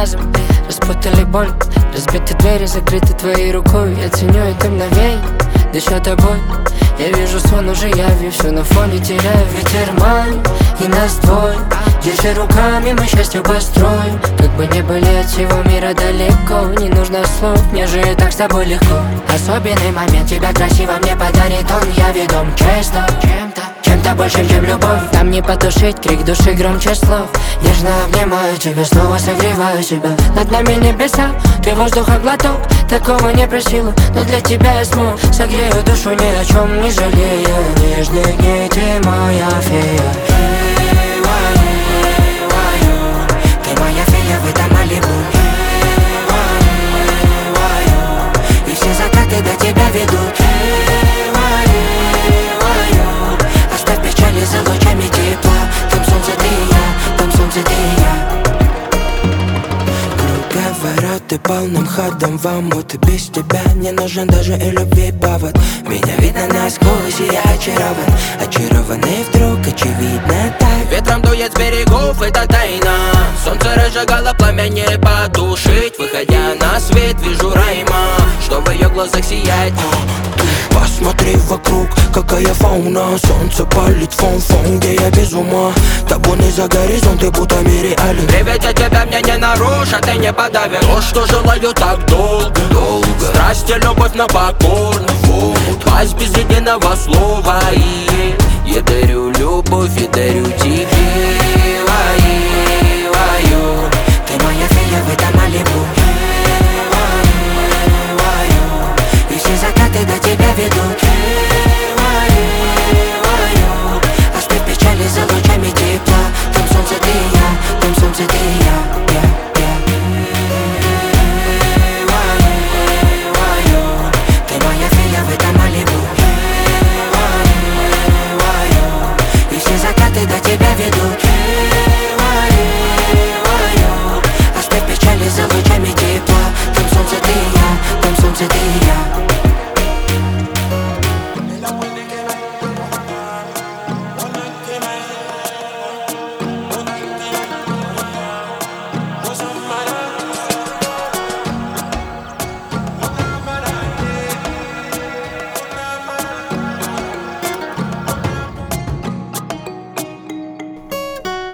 разом распутали боль, разбиты двери, закрыты твоей рукой. Я ценю это мгновенье, дышу тобой. Я вижу сон уже явью, все на фоне теряю. Ветер манит, и нас двое. Держи руками, мы счастье построим. Как бы не были от всего мира далеко, не нужно слов, мне же и так с тобой легко. Особенный момент тебя красиво мне подарит он. Я ведом честно чем-то большим, чем любовь. Там не потушить крик души громче слов. Нежно обнимаю тебя, снова согреваю себя. Над нами небеса, ты воздуха глоток. Такого не просила, но для тебя я смог. Согрею душу, ни о чем не жалея. Нежных дней ты моя фея. Ты моя фея в этом Малибу. И все закаты до тебя ведут. Оставь печали за лучами тепла. Там солнце ты и я, там солнце ты и я. Круговорот и полным ходом в омут. И без тебя не нужен даже и любви повод. Меня видно насквозь, и я очарован. Очарованный вдруг, очевидно так. Ветром дует с берегов, это тайна. Солнце разжигало пламя, не потушить. Выходя на свет, вижу Райма, что в ее глазах сияет. Посмотри вокруг, какая фауна. Солнце палит фон-фон, где я без ума. Табуны за горизонт, и будто реален. Приведя тебя мне не нарушь, а ты не подавишь. То, что желаю так долго. Страсть и любовь на покорный вход. Пасть без единого слова. И я дарю любовь, и дарю тебе.